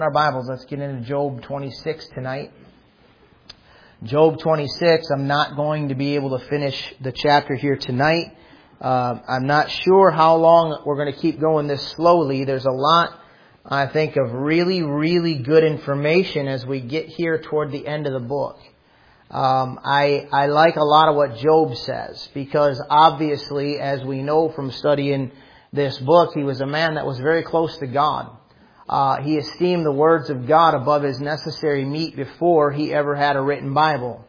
Our Bibles, let's get into Job 26 tonight. Job 26, I'm not going to be able to finish the chapter here tonight. I'm not sure how long we're going to keep going this slowly. There's a lot, I think, of really good information as we get here toward the end of the book. I like a lot of what Job says, because obviously, as we know from studying this book, he was a man that was very close to God. He esteemed the words of God above his necessary meat before he ever had a written Bible.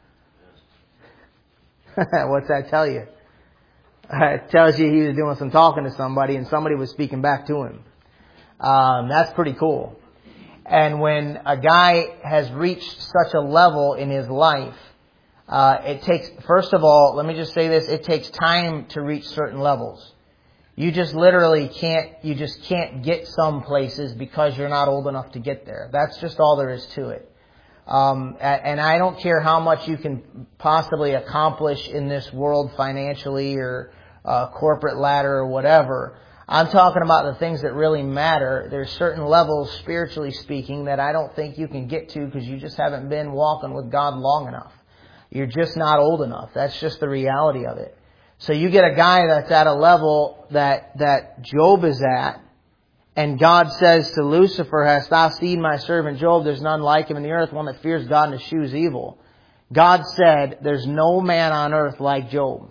What's that tell you? It tells you he was doing some talking to somebody and somebody was speaking back to him. That's pretty cool. And when a guy has reached such a level in his life, it takes, first of all, let me just say this, it takes time to reach certain levels. You just literally can't get some places because you're not old enough to get there. That's just all there is to it. And I don't care how much you can possibly accomplish in this world financially or corporate ladder or whatever. I'm talking about the things that really matter. There's certain levels, spiritually speaking, that I don't think you can get to because you just haven't been walking with God long enough. You're just not old enough. That's just the reality of it. So you get a guy that's at a level that Job is at, and God says to Lucifer, "Hast thou seen my servant Job? There's none like him in the earth, one that fears God and eschews evil." God said, "There's no man on earth like Job."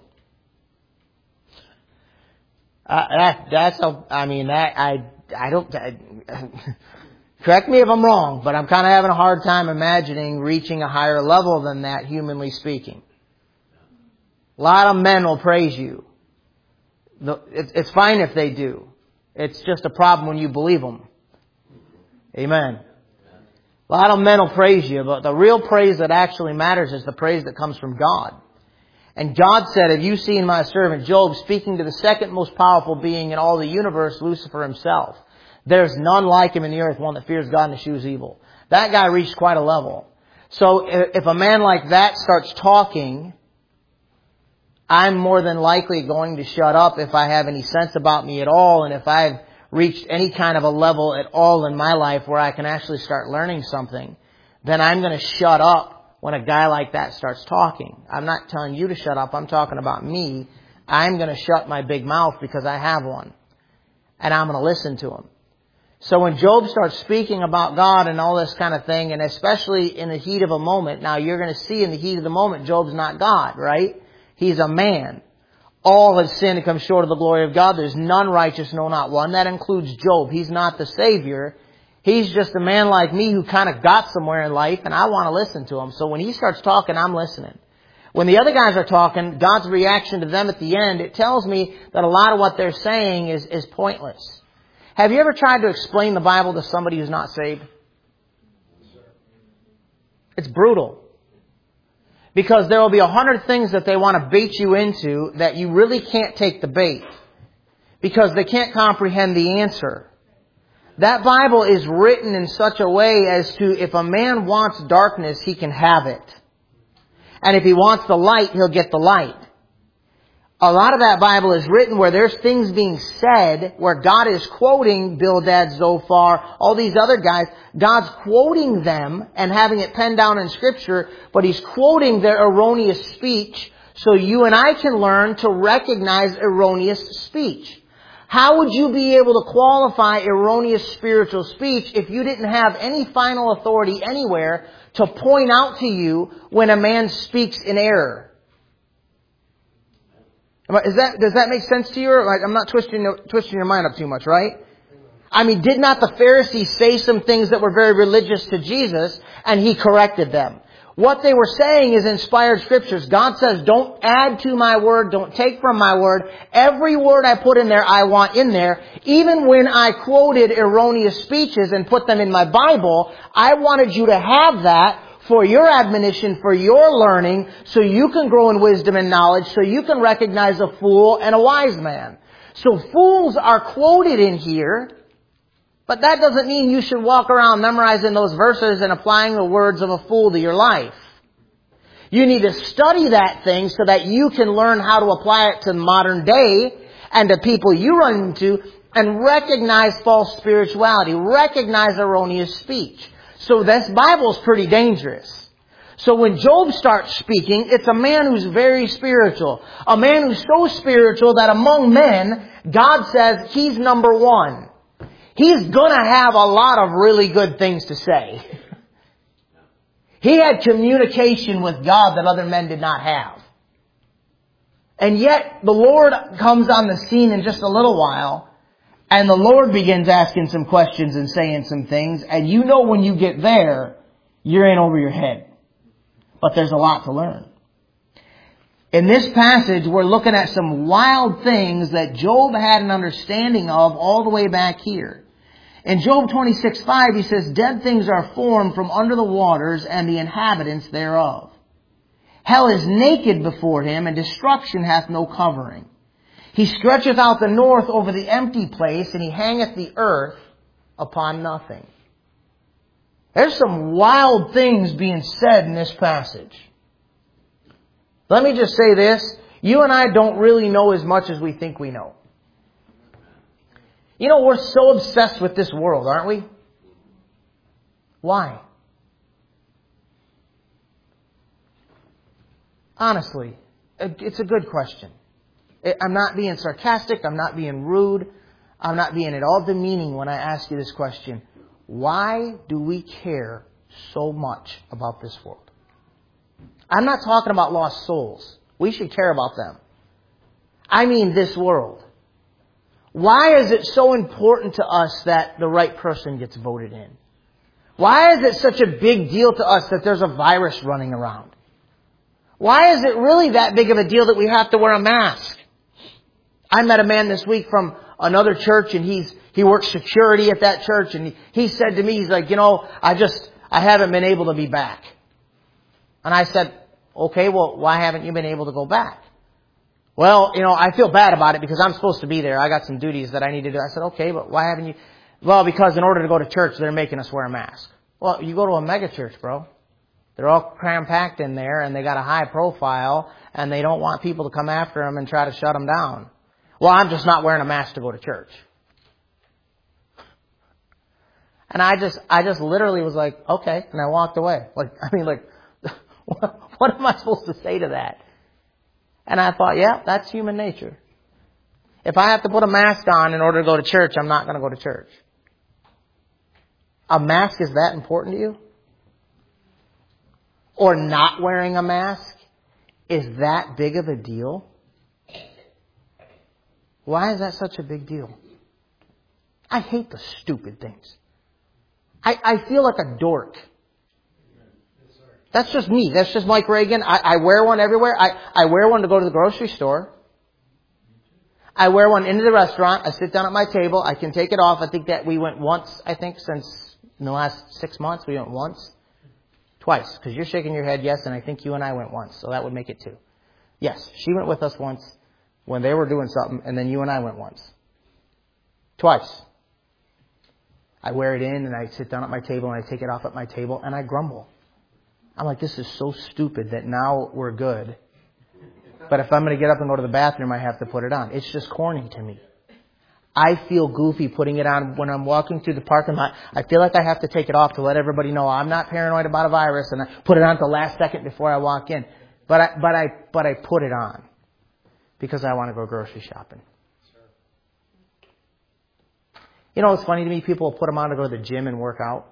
I don't. Correct me if I'm wrong, but I'm kind of having a hard time imagining reaching a higher level than that, humanly speaking. A lot of men will praise you. It's fine if they do. It's just a problem when you believe them. Amen. A lot of men will praise you, but the real praise that actually matters is the praise that comes from God. And God said, "Have you seen my servant Job?" speaking to the second most powerful being in all the universe, Lucifer himself. "There's none like him in the earth, one that fears God and eschews evil." That guy reached quite a level. So if a man like that starts talking, I'm more than likely going to shut up if I have any sense about me at all, and if I've reached any kind of a level at all in my life where I can actually start learning something, then I'm going to shut up when a guy like that starts talking. I'm not telling you to shut up. I'm talking about me. I'm going to shut my big mouth because I have one, and I'm going to listen to him. So when Job starts speaking about God and all this kind of thing, and especially in the heat of a moment, now you're going to see in the heat of the moment, Job's not God, right? He's a man. All have sinned and come short of the glory of God. There's none righteous, no, not one. That includes Job. He's not the Savior. He's just a man like me who kind of got somewhere in life, and I want to listen to him. So when he starts talking, I'm listening. When the other guys are talking, God's reaction to them at the end, it tells me that a lot of what they're saying is pointless. Have you ever tried to explain the Bible to somebody who's not saved? It's brutal. Because there will be 100 things that they want to bait you into that you really can't take the bait. Because they can't comprehend the answer. That Bible is written in such a way as to, if a man wants darkness, he can have it. And if he wants the light, he'll get the light. A lot of that Bible is written where there's things being said where God is quoting Bildad, Zophar, all these other guys. God's quoting them and having it penned down in Scripture, but He's quoting their erroneous speech so you and I can learn to recognize erroneous speech. How would you be able to qualify erroneous spiritual speech if you didn't have any final authority anywhere to point out to you when a man speaks in error? Does that make sense to you? I'm not twisting your mind up too much, right? I mean, did not the Pharisees say some things that were very religious to Jesus, and He corrected them? What they were saying is inspired Scriptures. God says, don't add to my word, don't take from my word. Every word I put in there, I want in there. Even when I quoted erroneous speeches and put them in my Bible, I wanted you to have that for your admonition, for your learning, so you can grow in wisdom and knowledge, so you can recognize a fool and a wise man. So fools are quoted in here, but that doesn't mean you should walk around memorizing those verses and applying the words of a fool to your life. You need to study that thing so that you can learn how to apply it to modern day and to people you run into. and recognize false spirituality, recognize erroneous speech. So this Bible is pretty dangerous. So when Job starts speaking, it's a man who's very spiritual. A man who's so spiritual that among men, God says he's number one. He's gonna have a lot of really good things to say. He had communication with God that other men did not have. And yet, the Lord comes on the scene in just a little while, and the Lord begins asking some questions and saying some things, and you know when you get there, you're in over your head. But there's a lot to learn. In this passage, we're looking at some wild things that Job had an understanding of all the way back here. In Job 26:5, he says, "Dead things are formed from under the waters, and the inhabitants thereof. Hell is naked before him, and destruction hath no covering. He stretcheth out the north over the empty place, and he hangeth the earth upon nothing." There's some wild things being said in this passage. Let me just say this. You and I don't really know as much as we think we know. You know, we're so obsessed with this world, aren't we? Why? Honestly, it's a good question. I'm not being sarcastic. I'm not being rude. I'm not being at all demeaning when I ask you this question. Why do we care so much about this world? I'm not talking about lost souls. We should care about them. I mean this world. Why is it so important to us that the right person gets voted in? Why is it such a big deal to us that there's a virus running around? Why is it really that big of a deal that we have to wear a mask? I met a man this week from another church, and he works security at that church, and he said to me, he's like, I haven't been able to be back. And I said, okay, well, why haven't you been able to go back? Well, I feel bad about it because I'm supposed to be there. I got some duties that I need to do. I said, okay, but why haven't you? Well, because in order to go to church, they're making us wear a mask. Well, you go to a mega church, bro. They're all cram-packed in there, and they got a high profile, and they don't want people to come after them and try to shut them down. Well, I'm just not wearing a mask to go to church. And I just literally was like, okay, and I walked away. What am I supposed to say to that? And I thought, yeah, that's human nature. If I have to put a mask on in order to go to church, I'm not going to go to church. A mask is that important to you? Or not wearing a mask is that big of a deal? Why is that such a big deal? I hate the stupid things. I feel like a dork. That's just me. That's just Mike Reagan. I wear one everywhere. I wear one to go to the grocery store. I wear one into the restaurant. I sit down at my table. I can take it off. I think that we went once, since in the last 6 months. We went once. Twice. Because you're shaking your head yes, and I think you and I went once. So that would make it 2. Yes, she went with us once when they were doing something, and then you and I went once. Twice. I wear it in, and I sit down at my table, and I take it off at my table, and I grumble. I'm like, this is so stupid that now we're good. But if I'm going to get up and go to the bathroom, I have to put it on. It's just corny to me. I feel goofy putting it on when I'm walking through the parking lot. I feel like I have to take it off to let everybody know I'm not paranoid about a virus, and I put it on at the last second before I walk in. But I put it on because I want to go grocery shopping. You know what's funny to me? People will put them on to go to the gym and work out.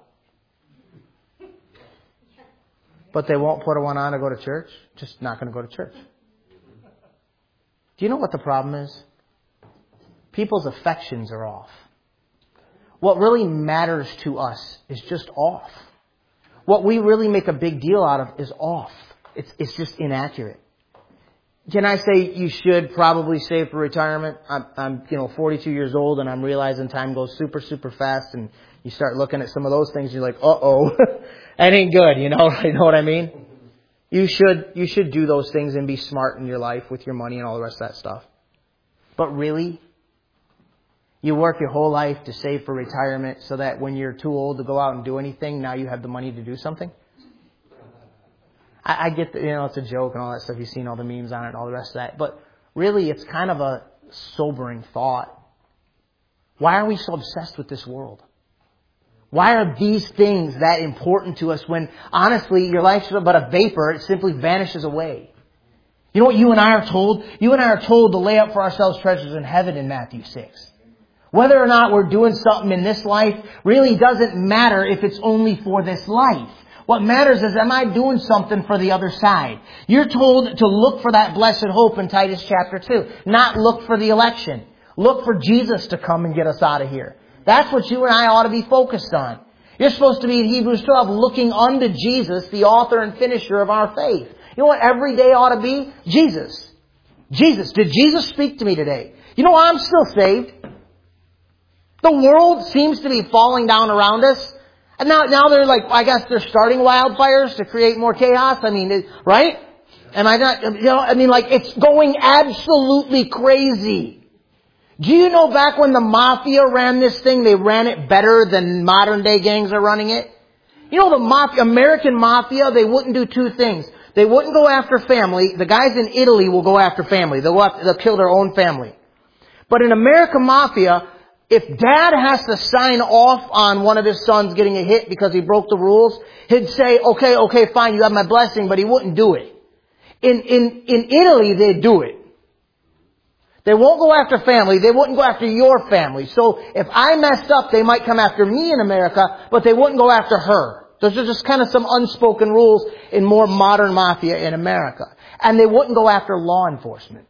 But they won't put one on to go to church. Just not going to go to church. Do you know what the problem is? People's affections are off. What really matters to us is just off. What we really make a big deal out of is off. It's just inaccurate. Can I say you should probably save for retirement? I'm 42 years old, and I'm realizing time goes super, super fast, and you start looking at some of those things, and you're like, uh-oh, that ain't good, you know what I mean? You should do those things and be smart in your life with your money and all the rest of that stuff. But really, you work your whole life to save for retirement so that when you're too old to go out and do anything, now you have the money to do something? I get that, it's a joke and all that stuff. You've seen all the memes on it and all the rest of that. But really, it's kind of a sobering thought. Why are we so obsessed with this world? Why are these things that important to us when, honestly, your life's but a vapor? It simply vanishes away. You know what you and I are told? You and I are told to lay up for ourselves treasures in heaven in Matthew 6. Whether or not we're doing something in this life really doesn't matter if it's only for this life. What matters is, am I doing something for the other side? You're told to look for that blessed hope in Titus chapter 2. Not look for the election. Look for Jesus to come and get us out of here. That's what you and I ought to be focused on. You're supposed to be in Hebrews 12 looking unto Jesus, the author and finisher of our faith. You know what every day ought to be? Jesus. Jesus. Did Jesus speak to me today? You know, I'm still saved. The world seems to be falling down around us. And now they're like, I guess they're starting wildfires to create more chaos. I mean, right? Am I not, it's going absolutely crazy. Do you know back when the mafia ran this thing, they ran it better than modern day gangs are running it? You know, the American mafia, they wouldn't do two things. They wouldn't go after family. The guys in Italy will go after family. They'll kill their own family. But in American mafia, if dad has to sign off on one of his sons getting a hit because he broke the rules, he'd say, okay, fine, you have my blessing, but he wouldn't do it. In Italy, they'd do it. They won't go after family. They wouldn't go after your family. So if I messed up, they might come after me in America, but they wouldn't go after her. Those are just kind of some unspoken rules in more modern mafia in America. And they wouldn't go after law enforcement.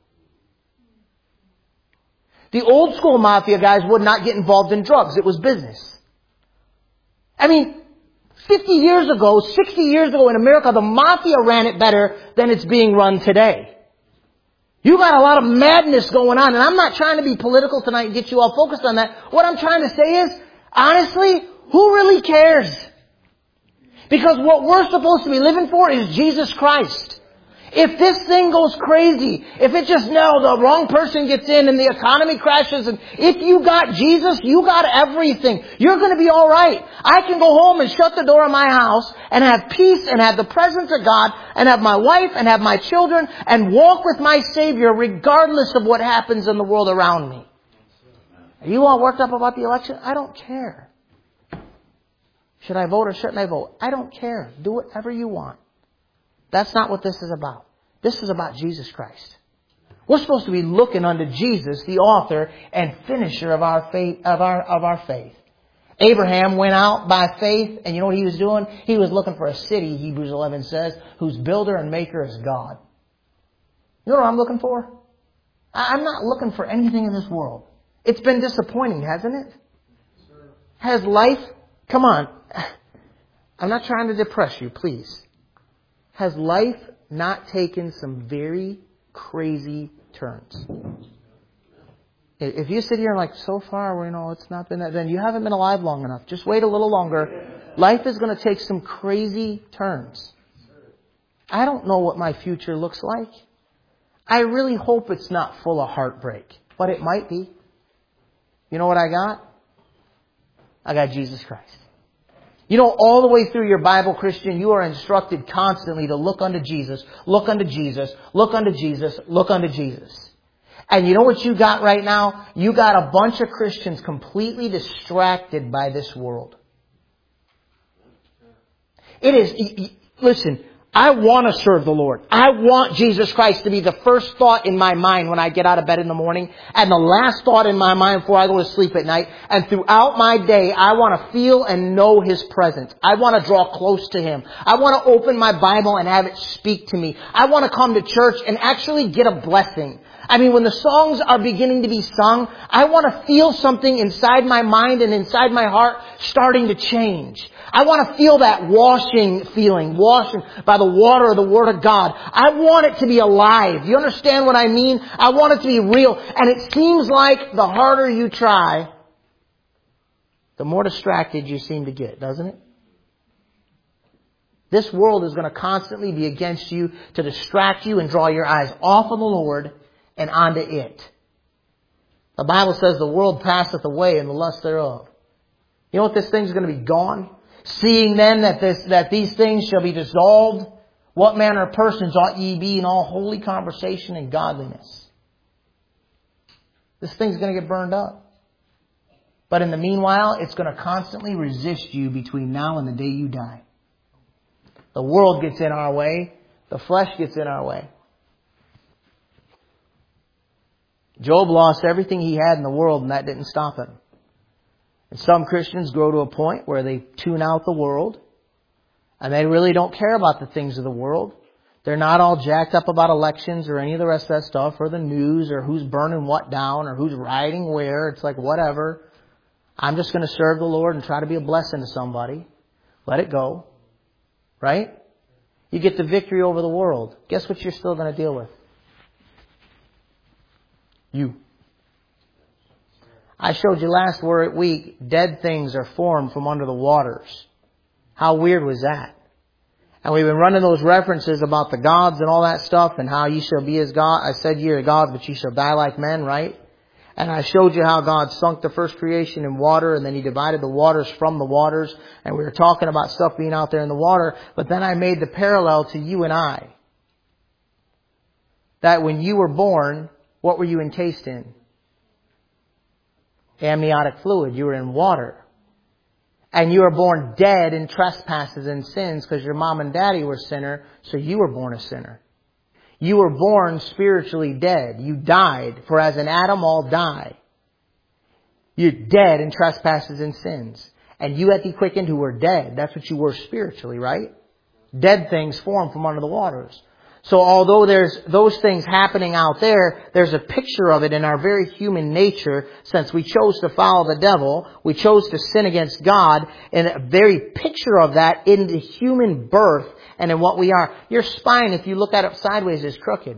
The old school mafia guys would not get involved in drugs. It was business. I mean, 50 years ago, 60 years ago in America, the mafia ran it better than it's being run today. You got a lot of madness going on, and I'm not trying to be political tonight and get you all focused on that. What I'm trying to say is, honestly, who really cares? Because what we're supposed to be living for is Jesus Christ. If this thing goes crazy, if it just the wrong person gets in and the economy crashes, and if you got Jesus, you got everything. You're going to be all right. I can go home and shut the door of my house and have peace and have the presence of God and have my wife and have my children and walk with my Savior regardless of what happens in the world around me. Are you all worked up about the election? I don't care. Should I vote or shouldn't I vote? I don't care. Do whatever you want. That's not what this is about. This is about Jesus Christ. We're supposed to be looking unto Jesus, the author and finisher of our faith. Of our faith. Abraham went out by faith, and you know what he was doing? He was looking for a city, Hebrews 11 says, whose builder and maker is God. You know what I'm looking for? I'm not looking for anything in this world. It's been disappointing, hasn't it? Has life... Come on. I'm not trying to depress you, please. Has life not taken some very crazy turns? If you sit here and like, so far, it's not been that, then you haven't been alive long enough. Just wait a little longer. Life is going to take some crazy turns. I don't know what my future looks like. I really hope it's not full of heartbreak, but it might be. You know what I got? I got Jesus Christ. You know, all the way through your Bible, Christian, you are instructed constantly to look unto Jesus, look unto Jesus, look unto Jesus, look unto Jesus. And you know what you got right now? You got a bunch of Christians completely distracted by this world. It is, listen, I want to serve the Lord. I want Jesus Christ to be the first thought in my mind when I get out of bed in the morning and the last thought in my mind before I go to sleep at night. And throughout my day, I want to feel and know His presence. I want to draw close to Him. I want to open my Bible and have it speak to me. I want to come to church and actually get a blessing. I mean, when the songs are beginning to be sung, I want to feel something inside my mind and inside my heart starting to change. I want to feel that washing feeling, washing by the water of the Word of God. I want it to be alive. You understand what I mean? I want it to be real. And it seems like the harder you try, the more distracted you seem to get, doesn't it? This world is going to constantly be against you to distract you and draw your eyes off of the Lord and onto it. The Bible says the world passeth away and the lust thereof. You know what? This thing's going to be gone. Seeing then that these things shall be dissolved, what manner of persons ought ye be in all holy conversation and godliness? This thing's going to get burned up. But in the meanwhile, it's going to constantly resist you between now and the day you die. The world gets in our way. The flesh gets in our way. Job lost everything he had in the world, and that didn't stop him. And some Christians grow to a point where they tune out the world, and they really don't care about the things of the world. They're not all jacked up about elections or any of the rest of that stuff, or the news, or who's burning what down, or who's riding where. It's like, whatever. I'm just going to serve the Lord and try to be a blessing to somebody. Let it go. Right? You get the victory over the world. Guess what you're still going to deal with? You. I showed you last week, dead things are formed from under the waters. How weird was that? And we've been running those references about the gods and all that stuff, and how ye shall be as God. I said ye are gods, but ye shall die like men, right? And I showed you how God sunk the first creation in water, and then He divided the waters from the waters. And we were talking about stuff being out there in the water. But then I made the parallel to you and I. That when you were born, what were you encased in? Amniotic fluid. You were in water. And you were born dead in trespasses and sins because your mom and daddy were sinner, so you were born a sinner. You were born spiritually dead. You died, for as in Adam all die. You're dead in trespasses and sins. And you had the quickened who were dead. That's what you were spiritually, right? Dead things formed from under the waters. So although there's those things happening out there, there's a picture of it in our very human nature. Since we chose to follow the devil, we chose to sin against God, and a very picture of that in the human birth and in what we are. Your spine, if you look at it sideways, is crooked.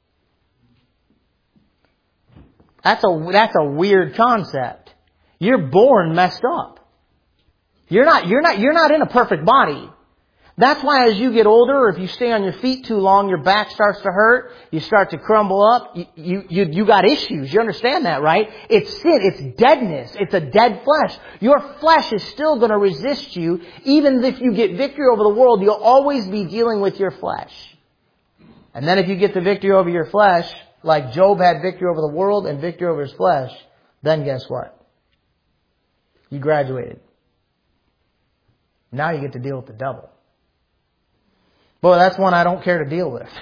That's a weird concept. You're born messed up. You're not in a perfect body. That's why as you get older, or if you stay on your feet too long, your back starts to hurt, you start to crumble up, you got issues. You understand that, right? It's sin, it's deadness, it's a dead flesh. Your flesh is still going to resist you. Even if you get victory over the world, you'll always be dealing with your flesh. And then if you get the victory over your flesh, like Job had victory over the world and victory over his flesh, then guess what? You graduated. Now you get to deal with the devil. Boy, that's one I don't care to deal with.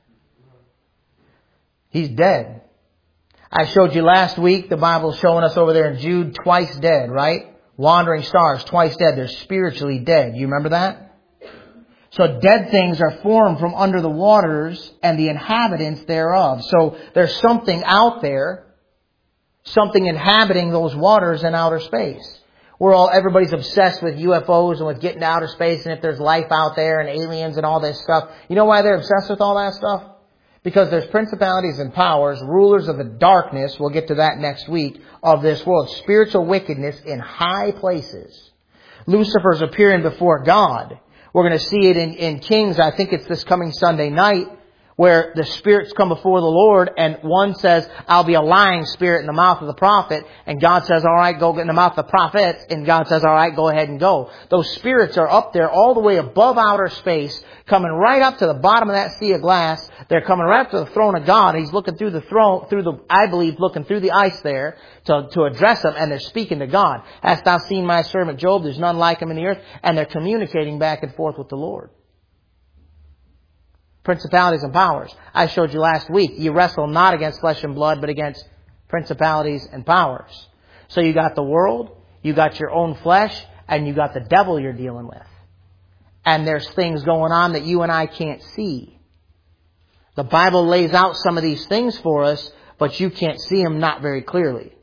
He's dead. I showed you last week, the Bible's showing us over there in Jude, twice dead, right? Wandering stars, twice dead. They're spiritually dead. You remember that? So dead things are formed from under the waters and the inhabitants thereof. So there's something out there, something inhabiting those waters in outer space. Everybody's obsessed with UFOs and with getting to outer space and if there's life out there and aliens and all this stuff. You know why they're obsessed with all that stuff? Because there's principalities and powers, rulers of the darkness, we'll get to that next week, of this world. Spiritual wickedness in high places. Lucifer's appearing before God. We're going to see it in Kings, I think it's this coming Sunday night, where the spirits come before the Lord and one says, I'll be a lying spirit in the mouth of the prophet. And God says, all right, go get in the mouth of the prophet. And God says, all right, go ahead and go. Those spirits are up there all the way above outer space, coming right up to the bottom of that sea of glass. They're coming right up to the throne of God. He's looking through the throne, looking through the ice there to address them. And they're speaking to God. Hast thou seen my servant Job? There's none like him in the earth. And they're communicating back and forth with the Lord. Principalities and powers. I showed you last week, you wrestle not against flesh and blood, but against principalities and powers. So you got the world, you got your own flesh, and you got the devil you're dealing with. And there's things going on that you and I can't see. The Bible lays out some of these things for us, but you can't see them not very clearly.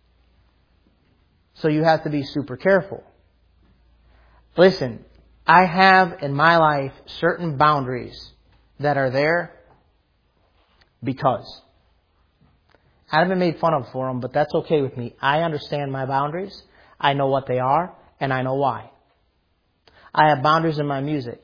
So you have to be super careful. Listen, I have in my life certain boundaries that are there because I haven't been made fun of for them, but that's okay with me. I understand my boundaries. I know what they are, and I know why. I have boundaries in my music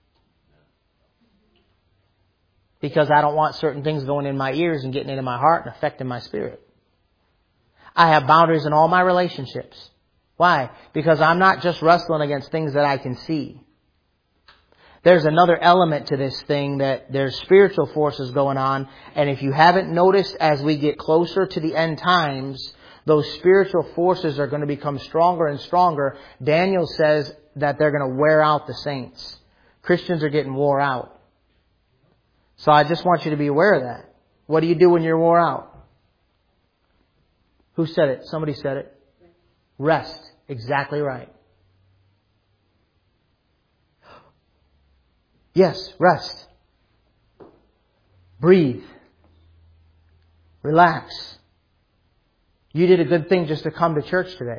because I don't want certain things going in my ears and getting into my heart and affecting my spirit. I have boundaries in all my relationships. Why? Because I'm not just wrestling against things that I can see. There's another element to this thing, that there's spiritual forces going on. And if you haven't noticed, as we get closer to the end times, Those spiritual forces are going to become stronger and stronger. Daniel says that they're going to wear out the saints. Christians are getting wore out. So I just want you to be aware of that. What do you do when you're wore out? Who said it? Somebody said it. Rest. Exactly right. Yes, rest. Breathe. Relax. You did a good thing just to come to church today.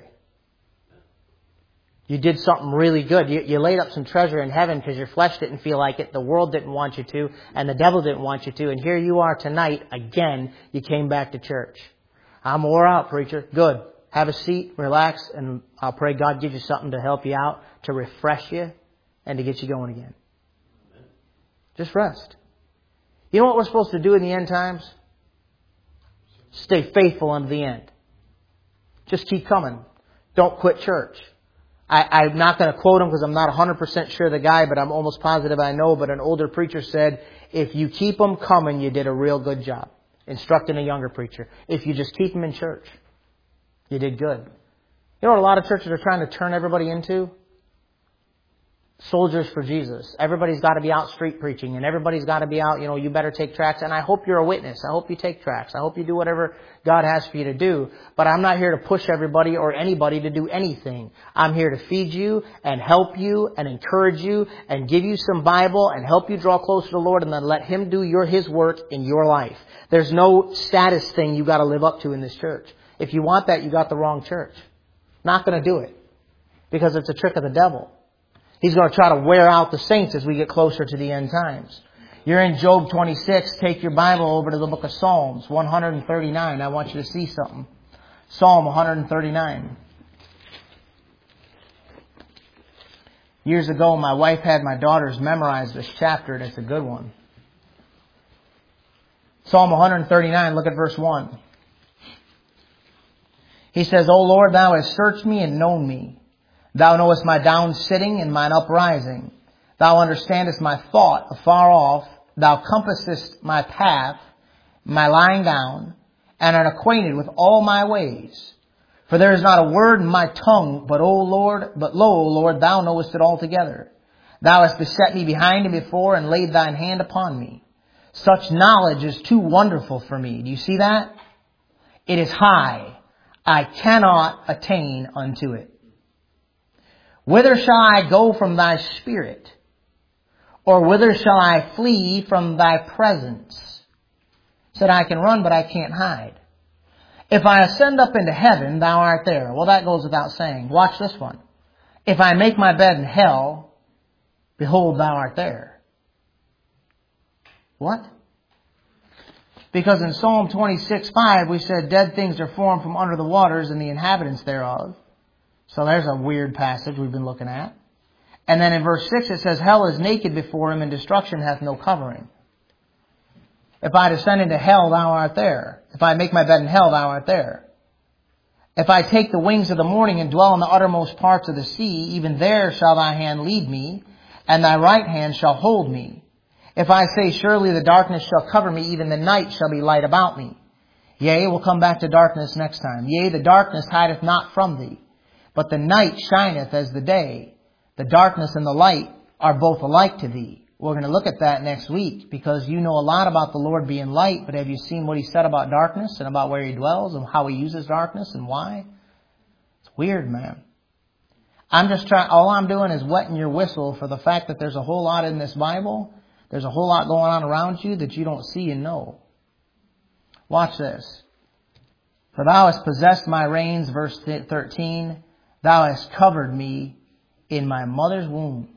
You did something really good. You laid up some treasure in heaven because your flesh didn't feel like it, the world didn't want you to, and the devil didn't want you to. And here you are tonight, again, you came back to church. I'm wore out, preacher. Good. Have a seat, relax, and I'll pray God gives you something to help you out, to refresh you, and to get you going again. Just rest. You know what we're supposed to do in the end times? Stay faithful unto the end. Just keep coming. Don't quit church. I'm not going to quote him because I'm not 100% sure the guy, but I'm almost positive I know. But an older preacher said, if you keep them coming, you did a real good job. Instructing a younger preacher. If you just keep them in church, you did good. You know what a lot of churches are trying to turn everybody into? Soldiers for Jesus. Everybody's got to be out street preaching, and everybody's got to be out, you better take tracts. And I hope you're a witness. I hope you take tracts. I hope you do whatever God has for you to do. But I'm not here to push everybody or anybody to do anything. I'm here to feed you and help you and encourage you and give you some Bible and help you draw closer to the Lord, and then let Him do His work in your life. There's no status thing you got to live up to in this church. If you want that, you got the wrong church. Not going to do it because it's a trick of the devil. He's going to try to wear out the saints as we get closer to the end times. You're in Job 26. Take your Bible over to the book of Psalms 139. I want you to see something. Psalm 139. Years ago, my wife had my daughters memorize this chapter, and it's a good one. Psalm 139, look at verse 1. He says, O Lord, Thou hast searched me and known me. Thou knowest my down sitting and mine uprising. Thou understandest my thought afar off. Thou compassest my path, my lying down, and art acquainted with all my ways. For there is not a word in my tongue, but lo, O Lord, Thou knowest it altogether. Thou hast beset me behind and before, and laid Thine hand upon me. Such knowledge is too wonderful for me. Do you see that? It is high. I cannot attain unto it. Whither shall I go from Thy Spirit? Or whither shall I flee from Thy presence? Said, I can run, but I can't hide. If I ascend up into heaven, Thou art there. Well, that goes without saying. Watch this one. If I make my bed in hell, behold, Thou art there. What? Because in Psalm 26:5, we said, dead things are formed from under the waters, and the inhabitants thereof. So there's a weird passage we've been looking at. And then in verse 6 it says, hell is naked before Him, and destruction hath no covering. If I descend into hell, Thou art there. If I make my bed in hell, Thou art there. If I take the wings of the morning and dwell in the uttermost parts of the sea, even there shall Thy hand lead me, and Thy right hand shall hold me. If I say, surely the darkness shall cover me, even the night shall be light about me. Yea, we'll come back to darkness next time. Yea, the darkness hideth not from Thee. But the night shineth as the day. The darkness and the light are both alike to Thee. We're going to look at that next week, because you know a lot about the Lord being light, but have you seen what He said about darkness and about where He dwells and how He uses darkness and why? It's weird, man. All I'm doing is wetting your whistle for the fact that there's a whole lot in this Bible. There's a whole lot going on around you that you don't see and know. Watch this. For Thou hast possessed my reins, verse 13. Thou hast covered me in my mother's womb.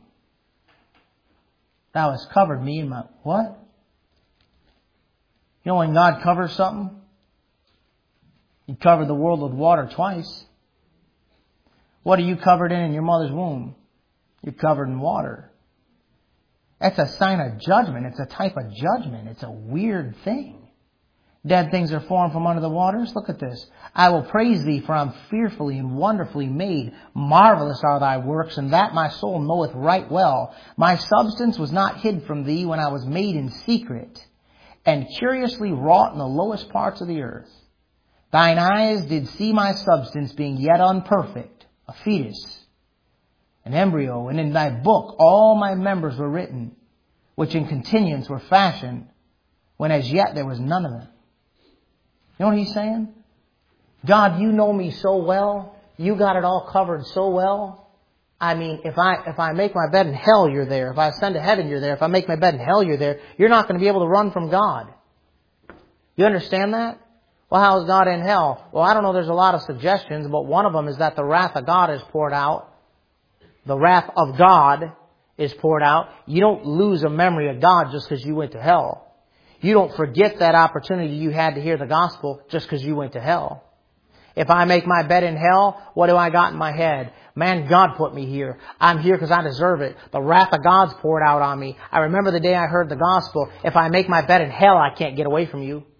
Thou hast covered me in my... What? You know when God covers something? He covered the world with water twice. What are you covered in your mother's womb? You're covered in water. That's a sign of judgment. It's a type of judgment. It's a weird thing. Dead things are formed from under the waters. Look at this. I will praise Thee, for I am fearfully and wonderfully made. Marvelous are Thy works, and that my soul knoweth right well. My substance was not hid from Thee when I was made in secret, and curiously wrought in the lowest parts of the earth. Thine eyes did see my substance being yet unperfect, a fetus, an embryo, and in thy book all my members were written, which in continuance were fashioned, when as yet there was none of them. You know what he's saying? God, you know me so well. You got it all covered so well. I mean, if I make my bed in hell, you're there. If I ascend to heaven, you're there. If I make my bed in hell, you're there. You're not going to be able to run from God. You understand that? Well, how is God in hell? Well, I don't know. There's a lot of suggestions, but one of them is that the wrath of God is poured out. The wrath of God is poured out. You don't lose a memory of God just because you went to hell. You don't forget that opportunity you had to hear the gospel just because you went to hell. If I make my bed in hell, what do I got in my head? Man, God put me here. I'm here because I deserve it. The wrath of God's poured out on me. I remember the day I heard the gospel. If I make my bed in hell, I can't get away from you.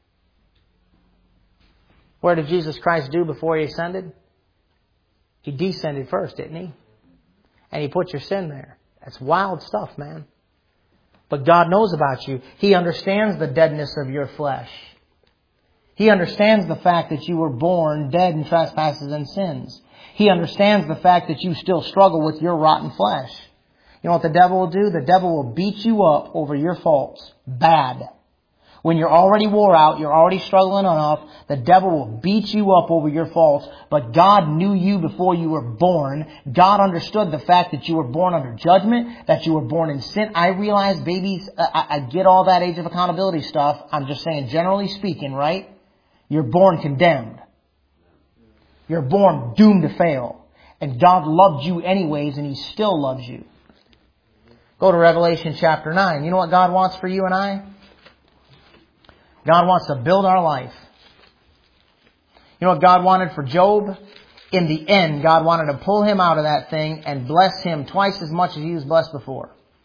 What did Jesus Christ do before He ascended? He descended first, didn't He? And He put your sin there. That's wild stuff, man. But God knows about you. He understands the deadness of your flesh. He understands the fact that you were born dead in trespasses and sins. He understands the fact that you still struggle with your rotten flesh. You know what the devil will do? The devil will beat you up over your faults. Bad. When you're already wore out, you're already struggling enough, the devil will beat you up over your faults. But God knew you before you were born. God understood the fact that you were born under judgment, that you were born in sin. I realize, babies, I get all that age of accountability stuff. I'm just saying, generally speaking, right? You're born condemned. You're born doomed to fail. And God loved you anyways, and He still loves you. Go to Revelation chapter 9. You know what God wants for you and I? God wants to build our life. You know what God wanted for Job? In the end, God wanted to pull him out of that thing and bless him twice as much as he was blessed before.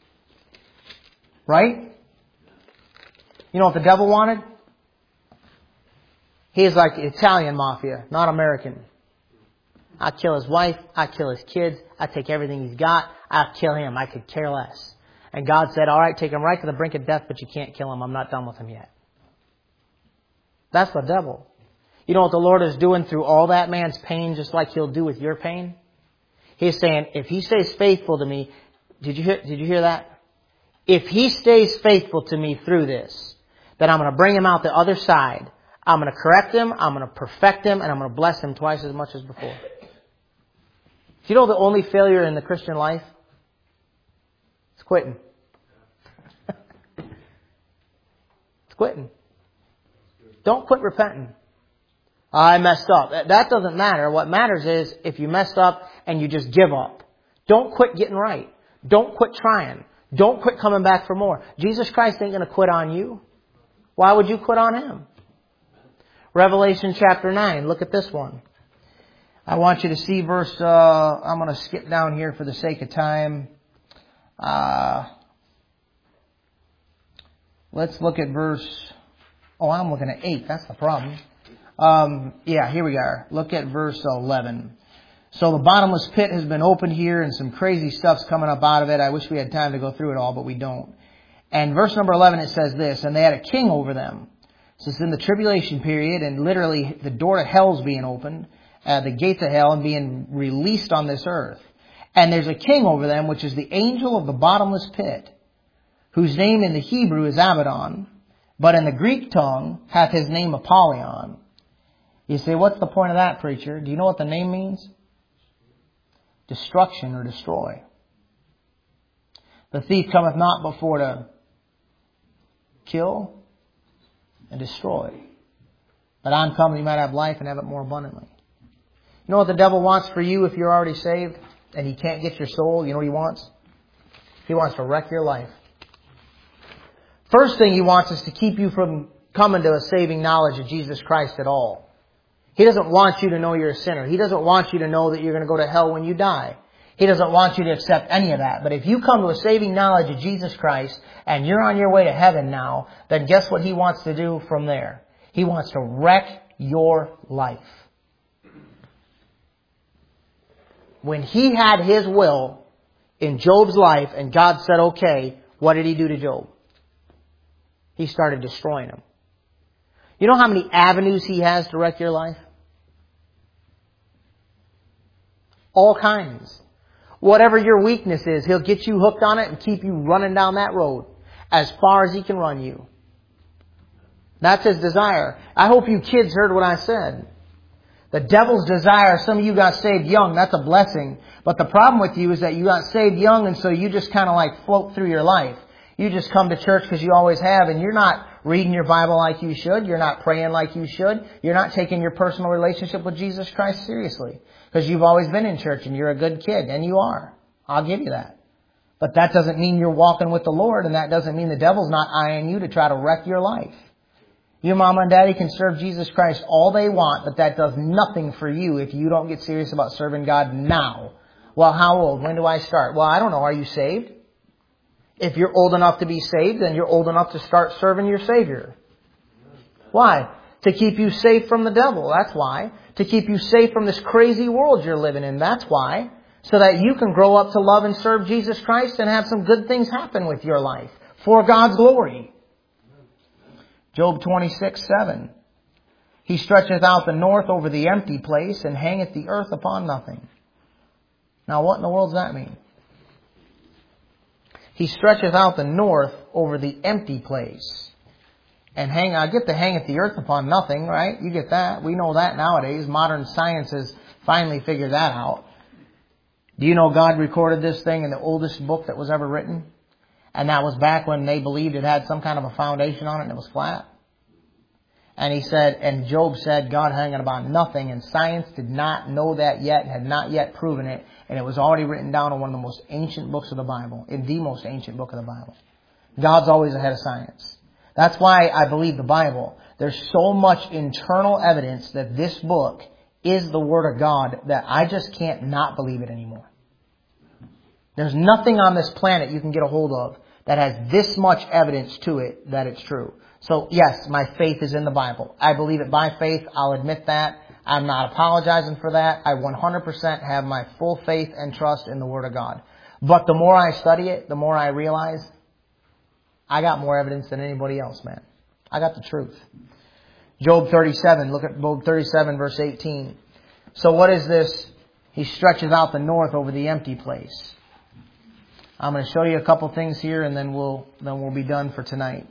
Right? You know what the devil wanted? He's like Italian mafia, not American. I kill his wife. I kill his kids. I take everything he's got. I kill him. I could care less. And God said, all right, take him right to the brink of death, but you can't kill him. I'm not done with him yet. That's the devil. You know what the Lord is doing through all that man's pain, just like He'll do with your pain? He's saying, if he stays faithful to me, did you hear that? If he stays faithful to me through this, then I'm going to bring him out the other side. I'm going to correct him, I'm going to perfect him, and I'm going to bless him twice as much as before. Do you know the only failure in the Christian life? It's quitting. It's quitting. Don't quit repenting. I messed up. That doesn't matter. What matters is if you messed up and you just give up. Don't quit getting right. Don't quit trying. Don't quit coming back for more. Jesus Christ ain't going to quit on you. Why would you quit on Him? Revelation chapter 9. Look at this one. I want you to see verse... I'm going to skip down here for the sake of time. Let's look at verse... Oh, I'm looking at 8. That's the problem. Here we are. Look at verse 11. So the bottomless pit has been opened here and some crazy stuff's coming up out of it. I wish we had time to go through it all, but we don't. And verse number 11, it says this, and they had a king over them. So it's in the tribulation period, and literally the door to hell's being opened, the gates of hell, and being released on this earth. And there's a king over them, which is the angel of the bottomless pit, whose name in the Hebrew is Abaddon, but in the Greek tongue hath his name Apollyon. You say, what's the point of that, preacher? Do you know what the name means? Destruction or destroy. The thief cometh not before to kill and destroy. But I'm come that you might have life and have it more abundantly. You know what the devil wants for you if you're already saved and he can't get your soul? You know what he wants? He wants to wreck your life. First thing he wants is to keep you from coming to a saving knowledge of Jesus Christ at all. He doesn't want you to know you're a sinner. He doesn't want you to know that you're going to go to hell when you die. He doesn't want you to accept any of that. But if you come to a saving knowledge of Jesus Christ and you're on your way to heaven now, then guess what he wants to do from there? He wants to wreck your life. When he had his will in Job's life and God said, okay, what did he do to Job? He started destroying him. You know how many avenues he has to wreck your life? All kinds. Whatever your weakness is, he'll get you hooked on it and keep you running down that road as far as he can run you. That's his desire. I hope you kids heard what I said. The devil's desire, some of you got saved young, that's a blessing. But the problem with you is that you got saved young and so you just kind of like float through your life. You just come to church because you always have and you're not reading your Bible like you should. You're not praying like you should. You're not taking your personal relationship with Jesus Christ seriously. Because you've always been in church and you're a good kid. And you are. I'll give you that. But that doesn't mean you're walking with the Lord. And that doesn't mean the devil's not eyeing you to try to wreck your life. Your mama and daddy can serve Jesus Christ all they want. But that does nothing for you if you don't get serious about serving God now. Well, how old? When do I start? Well, I don't know. Are you saved? If you're old enough to be saved, then you're old enough to start serving your Savior. Why? To keep you safe from the devil. That's why. To keep you safe from this crazy world you're living in. That's why. So that you can grow up to love and serve Jesus Christ and have some good things happen with your life. For God's glory. Job 26:7. He stretcheth out the north over the empty place and hangeth the earth upon nothing. Now what in the world does that mean? He stretcheth out the north over the empty place. And I get the hangeth the earth upon nothing, right? You get that. We know that nowadays. Modern science has finally figured that out. Do you know God recorded this thing in the oldest book that was ever written? And that was back when they believed it had some kind of a foundation on it and it was flat. And he said, and Job said, God hanging about nothing. And science did not know that yet and had not yet proven it. And it was already written down in one of the most ancient books of the Bible. In the most ancient book of the Bible. God's always ahead of science. That's why I believe the Bible. There's so much internal evidence that this book is the Word of God that I just can't not believe it anymore. There's nothing on this planet you can get a hold of that has this much evidence to it that it's true. So yes, my faith is in the Bible. I believe it by faith. I'll admit that. I'm not apologizing for that. I 100% have my full faith and trust in the Word of God. But the more I study it, the more I realize I got more evidence than anybody else, man. I got the truth. Job 37. Look at Job 37 verse 18. So what is this? He stretches out the north over the empty place. I'm going to show you a couple things here and then we'll be done for tonight.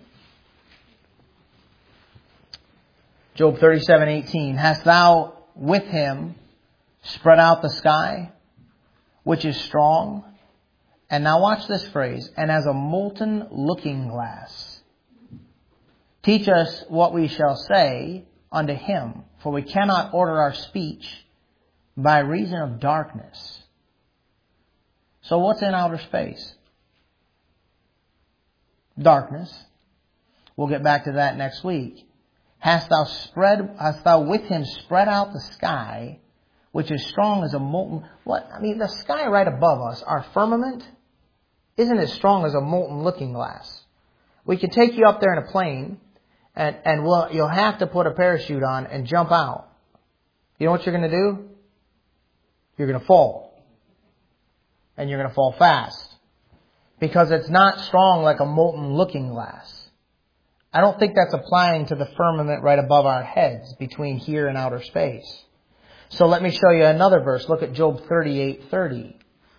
Job 37:18. Hast thou with him spread out the sky, which is strong? And now watch this phrase. And as a molten looking glass. Teach us what we shall say unto him, for we cannot order our speech by reason of darkness. So what's in outer space? Darkness. We'll get back to that next week. Hast thou with him spread out the sky, which is strong as a molten... What? I mean, the sky right above us, our firmament, isn't as strong as a molten looking glass. We can take you up there in a plane, and you'll have to put a parachute on and jump out. You know what you're going to do? You're going to fall. And you're going to fall fast. Because it's not strong like a molten looking glass. I don't think that's applying to the firmament right above our heads between here and outer space. So let me show you another verse. Look at Job 38:30.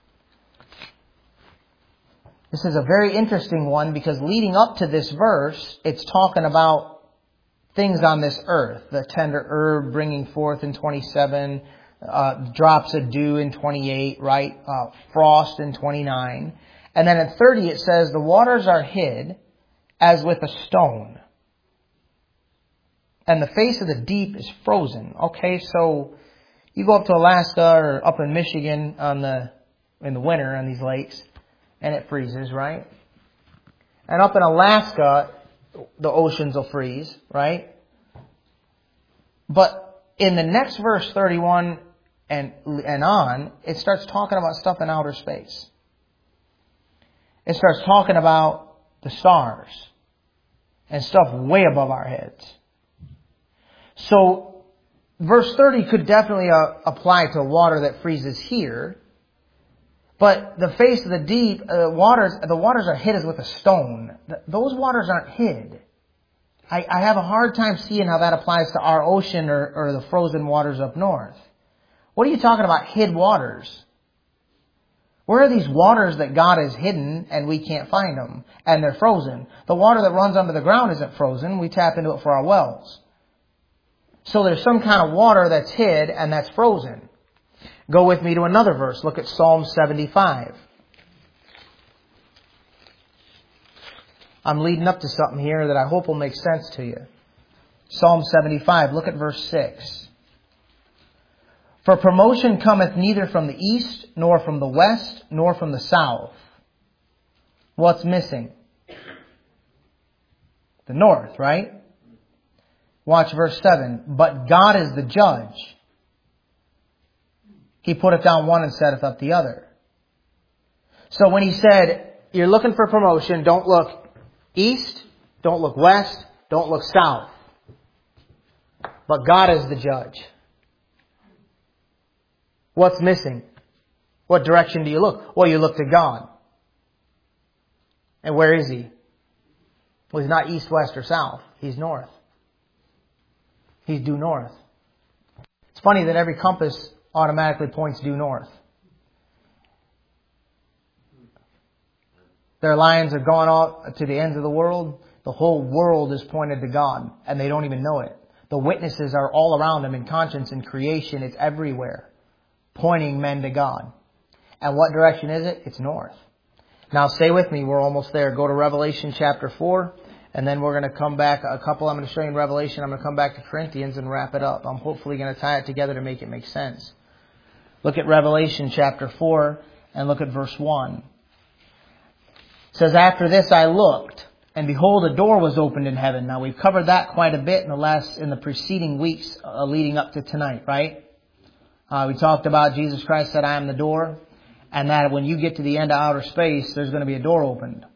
This is a very interesting one because leading up to this verse, it's talking about things on this earth. The tender herb bringing forth in 27, drops of dew in 28, right? Frost in 29. And then in 30 it says, the waters are hid as with a stone, and the face of the deep is frozen. Okay, so you go up to Alaska or up in Michigan in the winter on these lakes, and it freezes, right? And up in Alaska, the oceans will freeze, right? But in the next verse, 31 and on, it starts talking about stuff in outer space. It starts talking about the stars and stuff way above our heads. So verse 30 could definitely apply to water that freezes here. But the face of the deep, the waters are hid as with a stone. Those waters aren't hid. I have a hard time seeing how that applies to our ocean or the frozen waters up north. What are you talking about, hid waters? Where are these waters that God has hidden and we can't find them? And they're frozen. The water that runs under the ground isn't frozen. We tap into it for our wells. So there's some kind of water that's hid and that's frozen. Go with me to another verse. Look at Psalm 75. I'm leading up to something here that I hope will make sense to you. Psalm 75. Look at verse 6. For promotion cometh neither from the east, nor from the west, nor from the south. What's missing? The north, right? Watch verse 7. But God is the judge. He putteth down one and setteth up the other. So when he said, you're looking for promotion, don't look east, don't look west, don't look south. But God is the judge. What's missing? What direction do you look? Well, you look to God. And where is He? Well, He's not east, west, or south. He's north. He's due north. It's funny that every compass automatically points due north. Their lines are going out to the ends of the world. The whole world is pointed to God, and they don't even know it. The witnesses are all around them in conscience and creation. It's everywhere, pointing men to God. And what direction is it? It's north. Now stay with me. We're almost there. Go to Revelation chapter 4. And then we're going to come back. I'm going to show you in Revelation. I'm going to come back to Corinthians and wrap it up. I'm hopefully going to tie it together to make it make sense. Look at Revelation chapter 4 and look at verse 1. It says, after this I looked, and behold, a door was opened in heaven. Now we've covered that quite a bit in the preceding weeks leading up to tonight, right? We talked about Jesus Christ said, I am the door. And that when you get to the end of outer space, there's going to be a door opened.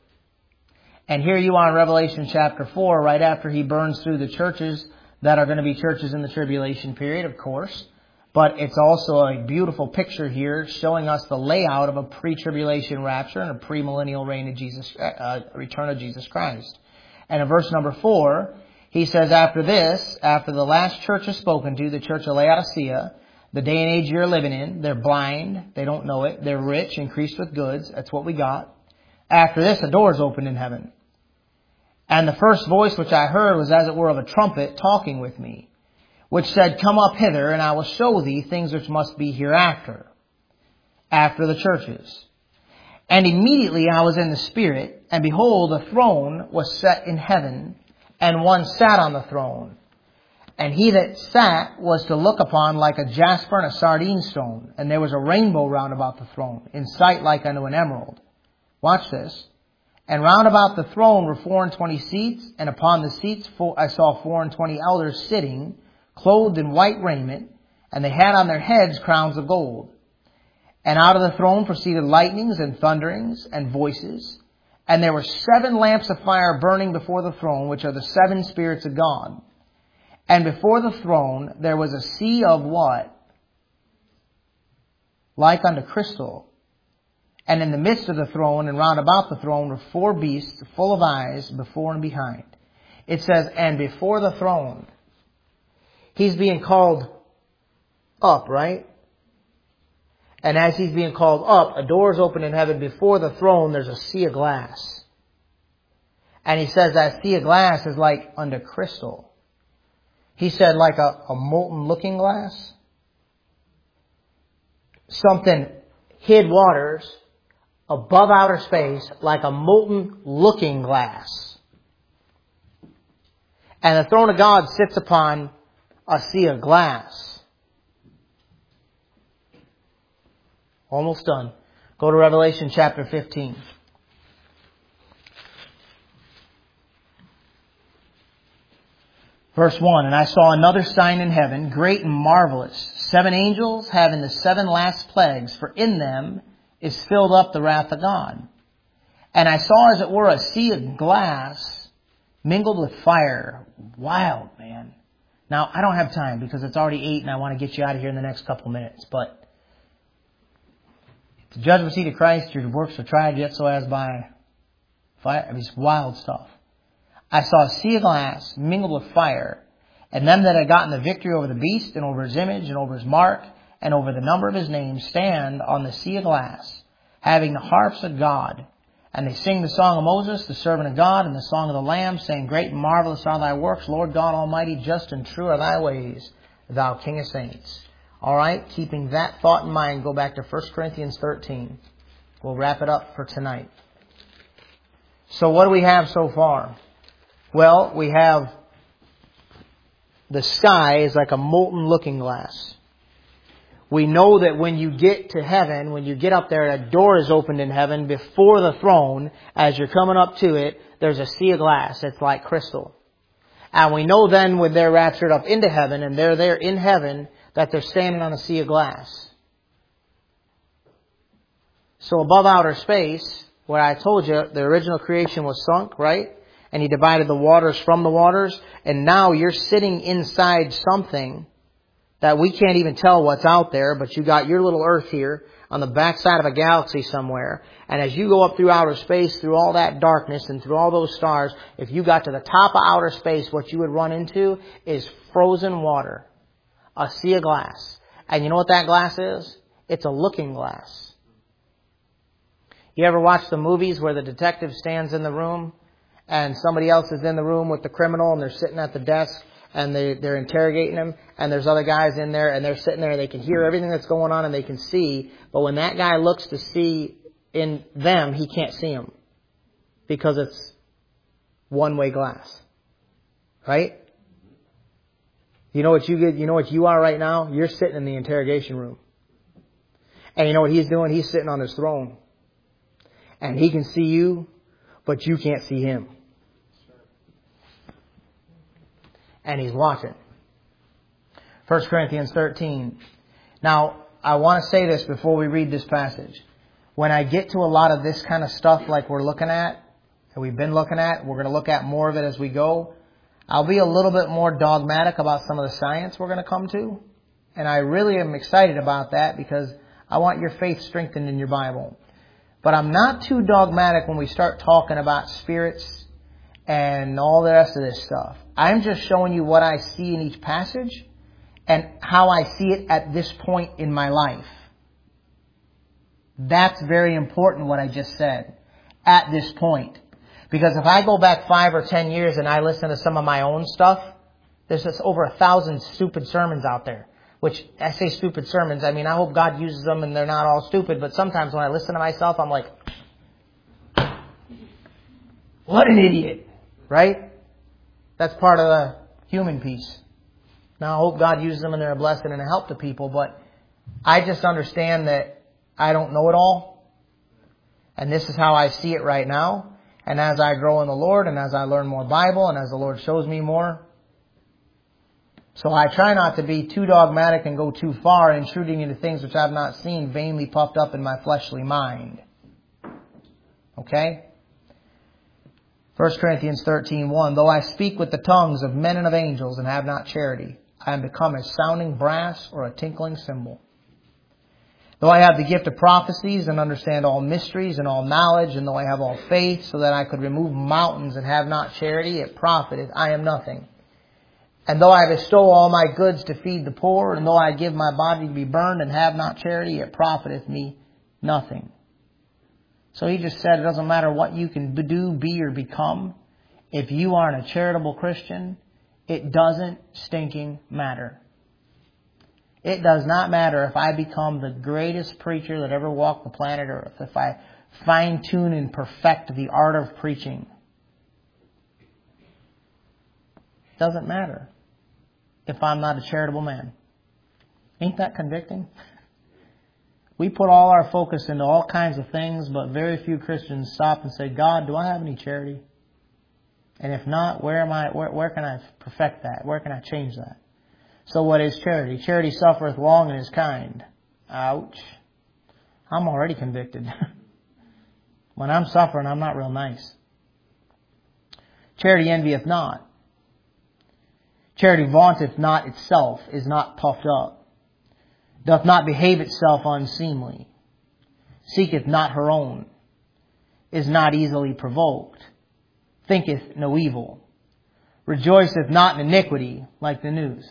And here you are in Revelation chapter 4, right after He burns through the churches that are going to be churches in the tribulation period, of course. But it's also a beautiful picture here showing us the layout of a pre-tribulation rapture and a premillennial return of Jesus Christ. And in verse number 4, he says, after the last church is spoken to, the church of Laodicea, the day and age you're living in, they're blind, they don't know it, they're rich, increased with goods, that's what we got. After this, a door is opened in heaven. And the first voice which I heard was as it were of a trumpet talking with me, which said, come up hither, and I will show thee things which must be hereafter, after the churches. And immediately I was in the Spirit, and behold, a throne was set in heaven, and one sat on the throne. And he that sat was to look upon like a jasper and a sardine stone, and there was a rainbow round about the throne, in sight like unto an emerald. Watch this. And round about the throne were 24 seats, and upon the seats I saw 24 elders sitting, clothed in white raiment, and they had on their heads crowns of gold. And out of the throne proceeded lightnings and thunderings and voices. And there were 7 lamps of fire burning before the throne, which are the 7 spirits of God. And before the throne there was a sea of what? Like unto crystal. And in the midst of the throne and round about the throne were 4 beasts full of eyes before and behind. It says, and before the throne. He's being called up, right? And as He's being called up, a door is open in heaven. Before the throne, there's a sea of glass. And He says that sea of glass is like unto crystal. He said like a molten looking glass. Something hid waters above outer space like a molten looking glass. And the throne of God sits upon a sea of glass. Almost done. Go to Revelation chapter 15. Verse 1, and I saw another sign in heaven, great and marvelous, 7 angels having the 7 last plagues, for in them is filled up the wrath of God. And I saw as it were a sea of glass mingled with fire. Wild, man. Now, I don't have time because it's already 8 and I want to get you out of here in the next couple minutes. But the judgment seat of Christ, your works are tried yet so as by fire. I mean, it's wild stuff. I saw a sea of glass mingled with fire, and them that had gotten the victory over the beast, and over his image, and over his mark, and over the number of his name, stand on the sea of glass, having the harps of God. And they sing the song of Moses, the servant of God, and the song of the Lamb, saying, Great and marvelous are thy works, Lord God Almighty, just and true are thy ways, thou King of saints. All right, keeping that thought in mind, go back to 1 Corinthians 13. We'll wrap it up for tonight. So what do we have so far? Well, we have the sky is like a molten looking glass. We know that when you get to heaven, when you get up there, a door is opened in heaven before the throne. As you're coming up to it, there's a sea of glass. It's like crystal. And we know then when they're raptured up into heaven and they're there in heaven that they're standing on a sea of glass. So above outer space, where I told you the original creation was sunk, right? And He divided the waters from the waters. And now you're sitting inside something that we can't even tell what's out there, but you got your little earth here on the backside of a galaxy somewhere. And as you go up through outer space, through all that darkness and through all those stars, if you got to the top of outer space, what you would run into is frozen water. A sea of glass. And you know what that glass is? It's a looking glass. You ever watch the movies where the detective stands in the room and somebody else is in the room with the criminal and they're sitting at the desk and they're interrogating him, and there's other guys in there and they're sitting there and they can hear everything that's going on and they can see, but when that guy looks to see in them, he can't see them because it's one-way glass. Right? You know what you are right now? You're sitting in the interrogation room. And you know what he's doing? He's sitting on his throne. And he can see you, but you can't see him. And He's watching. 1 Corinthians 13. Now, I want to say this before we read this passage. When I get to a lot of this kind of stuff like we're looking at, and we've been looking at, we're going to look at more of it as we go, I'll be a little bit more dogmatic about some of the science we're going to come to. And I really am excited about that because I want your faith strengthened in your Bible. But I'm not too dogmatic when we start talking about spirits and all the rest of this stuff. I'm just showing you what I see in each passage and how I see it at this point in my life. That's very important what I just said. At this point. Because if I go back 5 or 10 years and I listen to some of my own stuff, there's just over 1,000 stupid sermons out there. Which, I say stupid sermons, I mean, I hope God uses them and they're not all stupid, but sometimes when I listen to myself, I'm like, what an idiot. Right? That's part of the human piece. Now, I hope God uses them and they're a blessing and a help to people, but I just understand that I don't know it all. And this is how I see it right now. And as I grow in the Lord and as I learn more Bible and as the Lord shows me more. So I try not to be too dogmatic and go too far, intruding into things which I have not seen, vainly puffed up in my fleshly mind. Okay? 1 Corinthians 13:1. Though I speak with the tongues of men and of angels and have not charity, I am become a sounding brass or a tinkling cymbal. Though I have the gift of prophecies and understand all mysteries and all knowledge, and though I have all faith so that I could remove mountains and have not charity, it profiteth I am nothing. And though I bestow all my goods to feed the poor, and though I give my body to be burned and have not charity, it profiteth me nothing. So he just said it doesn't matter what you can do, be, or become. If you aren't a charitable Christian, it doesn't stinking matter. It does not matter if I become the greatest preacher that ever walked the planet Earth, if I fine-tune and perfect the art of preaching. It doesn't matter if I'm not a charitable man. Ain't that convicting? We put all our focus into all kinds of things, but very few Christians stop and say, God, do I have any charity? And if not, where can I perfect that? Where can I change that? So what is charity? Charity suffereth long and is kind. Ouch. I'm already convicted. When I'm suffering, I'm not real nice. Charity envieth not. Charity vaunteth not itself, is not puffed up, doth not behave itself unseemly, seeketh not her own, is not easily provoked, thinketh no evil, rejoiceth not in iniquity, like the news.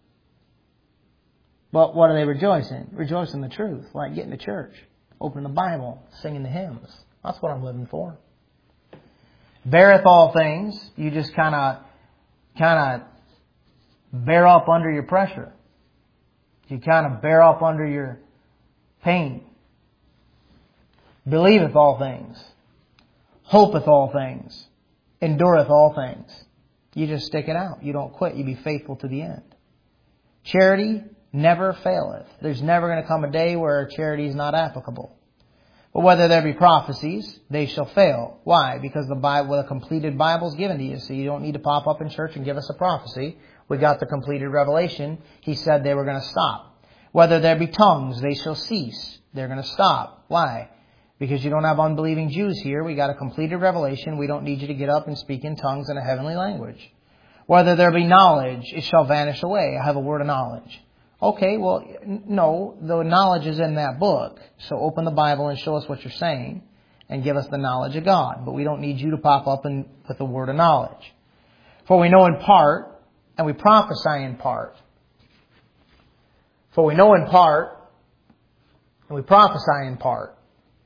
But what do they rejoice in? Rejoice in the truth, like getting to church, opening the Bible, singing the hymns. That's what I'm living for. Beareth all things. You just kind of bear up under your pressure. You kind of bear up under your pain. Believeth all things. Hopeth all things. Endureth all things. You just stick it out. You don't quit. You be faithful to the end. Charity never faileth. There's never going to come a day where charity is not applicable. But whether there be prophecies, they shall fail. Why? Because the completed Bible is given to you. So you don't need to pop up in church and give us a prophecy. We got the completed revelation. He said they were going to stop. Whether there be tongues, they shall cease. They're going to stop. Why? Because you don't have unbelieving Jews here. We got a completed revelation. We don't need you to get up and speak in tongues in a heavenly language. Whether there be knowledge, it shall vanish away. I have a word of knowledge. Okay, well, no, the knowledge is in that book. So open the Bible and show us what you're saying and give us the knowledge of God. But we don't need you to pop up and with the word of knowledge. For we know in part, and we prophesy in part. For we know in part, and we prophesy in part.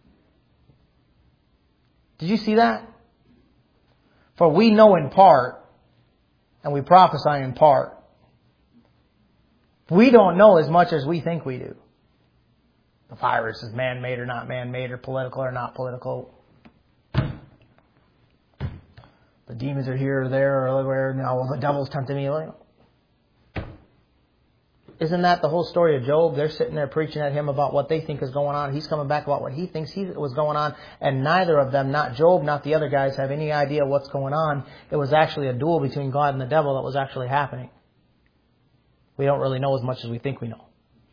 Did you see that? For we know in part, and we prophesy in part. We don't know as much as we think we do. The virus is man-made or not man-made, or political or not political. The demons are here or there or everywhere. No, the devil's tempting me. Isn't that the whole story of Job? They're sitting there preaching at him about what they think is going on. He's coming back about what he thinks was going on. And neither of them, not Job, not the other guys, have any idea what's going on. It was actually a duel between God and the devil that was actually happening. We don't really know as much as we think we know.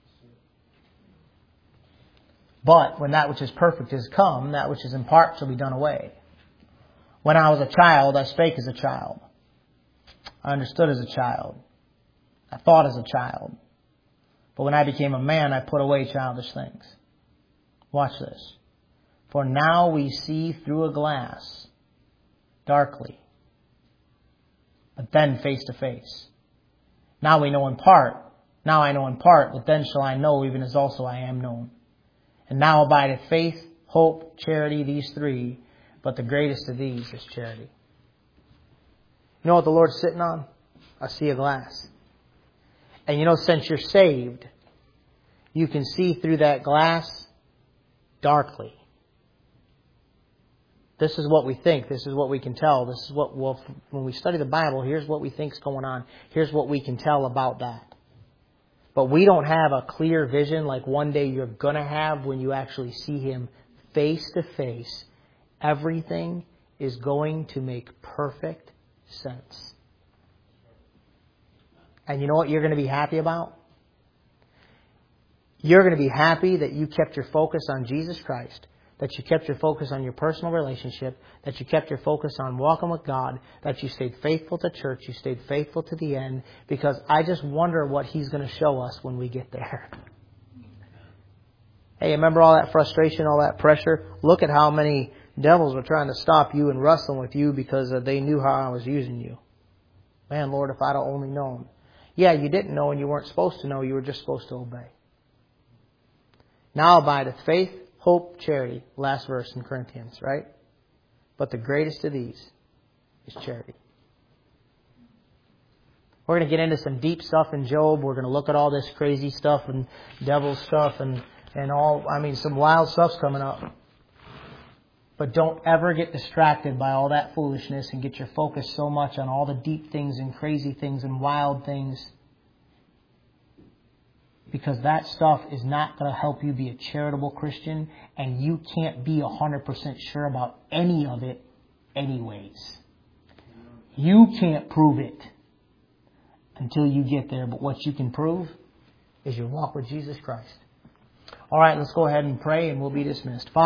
But when that which is perfect is come, that which is in part shall be done away. When I was a child, I spake as a child. I understood as a child. I thought as a child. But when I became a man, I put away childish things. Watch this. For now we see through a glass, darkly, but then face to face. Now we know in part. Now I know in part, but then shall I know even as also I am known. And now abideth faith, hope, charity, these three. But the greatest of these is charity. You know what the Lord's sitting on? A sea of glass. And you know, since you're saved, you can see through that glass darkly. This is what we think. This is what we can tell. This is what, well, when we study the Bible, here's what we think is going on. Here's what we can tell about that. But we don't have a clear vision like one day you're going to have when you actually see Him face to face. Everything is going to make perfect sense. And you know what you're going to be happy about? You're going to be happy that you kept your focus on Jesus Christ, that you kept your focus on your personal relationship, that you kept your focus on walking with God, that you stayed faithful to church, you stayed faithful to the end, because I just wonder what He's going to show us when we get there. Hey, remember all that frustration, all that pressure? Look at how many devils were trying to stop you and wrestling with you because they knew how I was using you. Man, Lord, if I'd have only known. Yeah, you didn't know and you weren't supposed to know. You were just supposed to obey. Now abideth faith, hope, charity. Last verse in Corinthians, right? But the greatest of these is charity. We're going to get into some deep stuff in Job. We're going to look at all this crazy stuff and devil stuff and all. I mean, some wild stuff's coming up. But don't ever get distracted by all that foolishness and get your focus so much on all the deep things and crazy things and wild things. Because that stuff is not going to help you be a charitable Christian, and you can't be 100% sure about any of it anyways. You can't prove it until you get there. But what you can prove is your walk with Jesus Christ. All right, let's go ahead and pray and we'll be dismissed.